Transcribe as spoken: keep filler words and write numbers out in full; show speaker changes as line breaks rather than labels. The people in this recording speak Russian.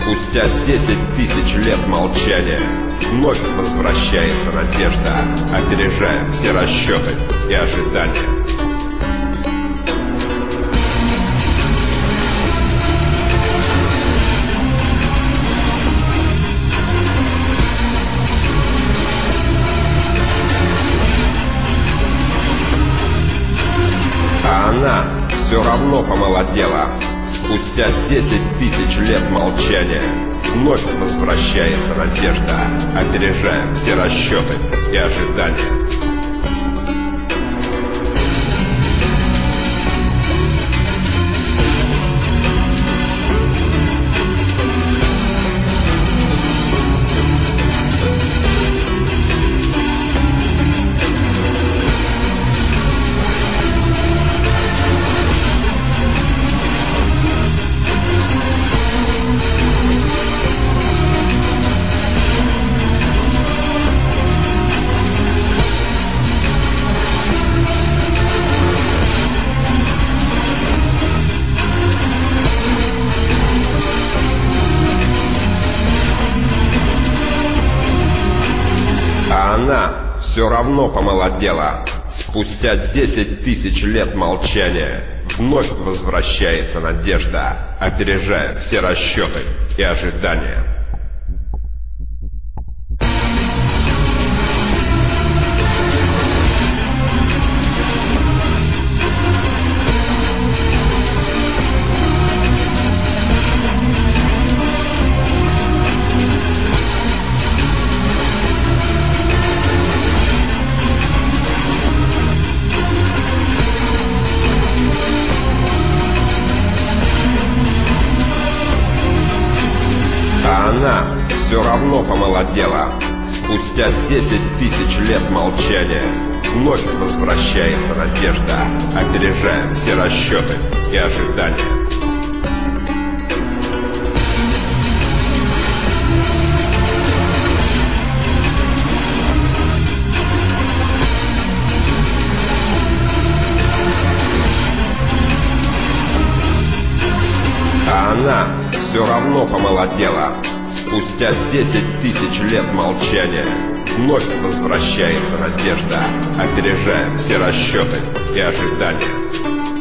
Спустя десять тысяч лет молчания вновь возвращается надежда, опережая все расчеты и ожидания. А она все равно помолодела. Спустя десять тысяч лет молчания вновь возвращается надежда, опережая все расчеты и ожидания. А она все равно помолодела. Спустя десять тысяч лет молчания вновь возвращается надежда, опережая все расчеты и ожидания. А она все равно помолодела. Спустя десять тысяч лет молчания вновь возвращается надежда, опережая все расчеты и ожидания. А она все равно помолодела. Спустя десять тысяч лет молчания вновь возвращается надежда, опережая все расчеты и ожидания.